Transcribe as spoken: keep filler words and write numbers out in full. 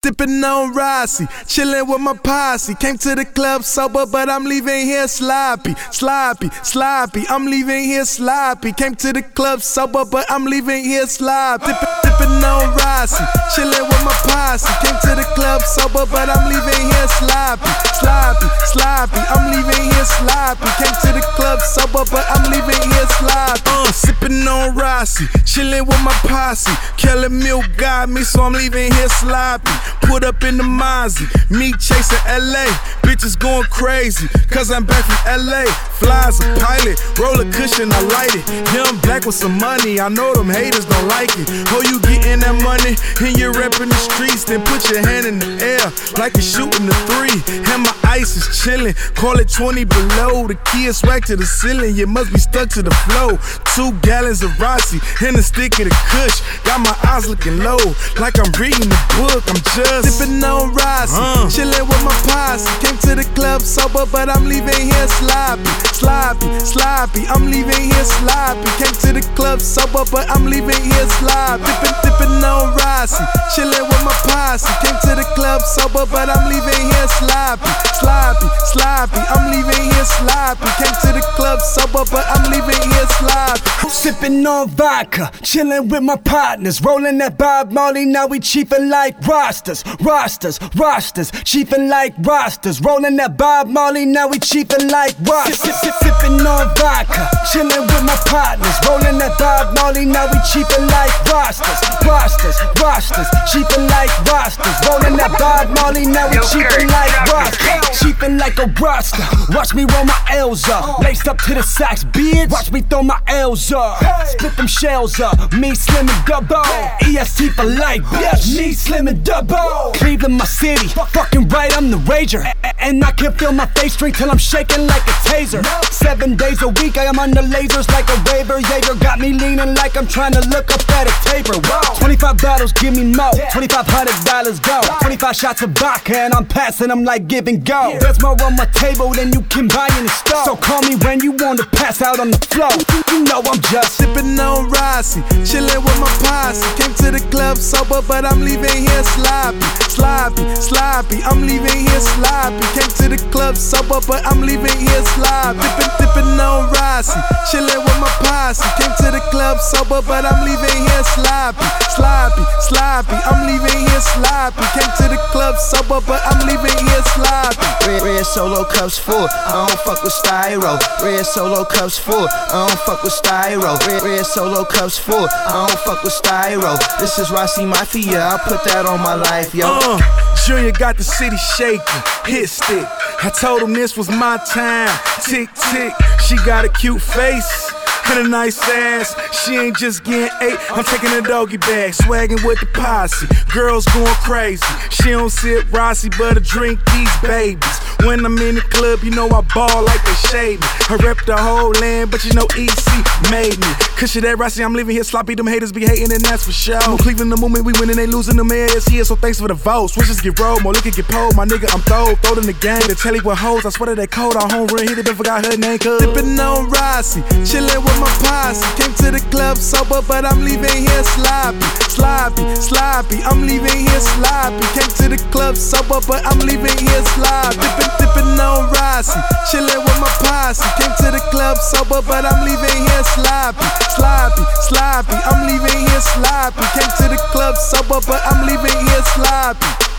Sippin' on Rossi, chillin' with my posse. Came to the club sober, but I'm leaving here sloppy, sloppy, sloppy. I'm leaving here sloppy. Came to the club sober, but I'm leaving here sloppy. Sippin', sippin' on Rossi, chillin' with my posse. Came to the club sober, but I'm leaving here sloppy, sloppy, sloppy. I'm leaving here sloppy. Came to the club sober, but I'm leaving here sloppy. Uh, sippin' on Rossi, chillin' with my posse. Kelly Milk got me, so I'm leaving here sloppy. Put up in the Mozzie, me chasing L A. Bitches going crazy, cause I'm back from L A. Flies a pilot, roll a cushion, I light it. Young black with some money, I know them haters don't like it. Oh, you getting that money, and you're reppin' the streets. Then put your hand in the air, like you're shooting the three. And my ice is chillin', call it twenty below. The key is swag to the ceiling, you must be stuck to the flow. Two gallons of Rossi, and a stick of the Kush. Got my eyes looking low, like I'm reading the book. I'm just sippin' on Rossi, uh. chillin' with my posse. Came to the club sober, but I'm leaving here sloppy, sloppy, sloppy. I'm leaving here sloppy. Came to the club sober, but I'm leaving here sloppy. Dippin', dippin' on Rossi, chillin' with my posse. Came to the club sober, but I'm leaving here sloppy, sloppy, sloppy. I'm leaving here sloppy. Came to the club sober, but I'm leaving here sloppy. Sippin' on vodka, chillin' with my partners, rollin' that Bob Marley. Now we chiefin' like rosters, rosters, rosters, chiefin' like rosters, rollin' that Bob Marley. Now we chiefin' like rosters. Sippin' on vodka, chillin' with my partners, rollin' that Bob Marley. Now we chiefin' like rosters, rosters, rosters, chiefin' like rosters, rollin' that Bob Marley. Now we chiefin' like rosters, chiefin' like a roster. Watch me roll my L's up, laced up to the sax, bitch. Watch me throw my L's up, split them shells up. Me Slim and Double, E S T for life, bitch. Me Slim and Double, Cleveland my city, fucking right I'm the rager. And I can feel my face drink till I'm shaking like a taser. Seven days a week I am under lasers like a raver. Jaeger got me leaning like I'm trying to look up at a taper. Twenty-five bottles, give me more. Twenty-five hundred dollars go. Twenty-five shots of vodka and I'm passing them like give and go. There's more on my table than you can buy in the store. So call me when you want to pass out on the floor. You know I'm just sippin' on Rossi, chillin' with my posse. Came to the club sober, but I'm leaving here sloppy, sloppy, sloppy. I'm leaving here sloppy. Came to the club sober, but I'm leaving here sloppy. Dippin', dippin' on Rossi, chillin' with my posse. Came to the club sober, but I'm leaving here sloppy, sloppy, sloppy. I'm leaving here sloppy. Came to the club sober, but I'm leaving here sloppy. Red, red solo cups full, I don't fuck with styro. Red solo cups full, I don't fuck with styro. Red, red solo cups full, I don't fuck with styro. This is Rossi Mafia, I put that on my life, yo. Uh, Junior got the city shaking, hit stick. I told him this was my time. Tick, tick, she got a cute face and a nice ass. She ain't just getting ate, I'm taking a doggy bag, swaggin' with the posse. Girls going crazy, she don't sip Rossi, but I drink these babies. When I'm in the club, you know I ball like they shade me. I rep the whole land, but you know E C made me. Cause shit that Rossi, I'm living here sloppy. Them haters be hating, and that's for sure. Cleveland the movement, we winning, they losing. Them areas here, so thanks for the votes. Switches get rolled, more liquor get pulled. My nigga, I'm throw, throwed in the game. They tell you what hoes, I swear that they cold. I home run, hit it, but forgot her name. Cause sippin' on Rossi, chillin' with my posse. Came to the club sober, but I'm leaving here sloppy, sloppy, sloppy. I'm leaving here sloppy. Came to the club sober, but I'm leaving here sloppy. Dippin', dippin' on Rossi, chillin' with my posse. Came to the club sober, but I'm leaving here sloppy, sloppy, sloppy. I'm leaving here sloppy. Came to the club sober, but I'm leaving here sloppy.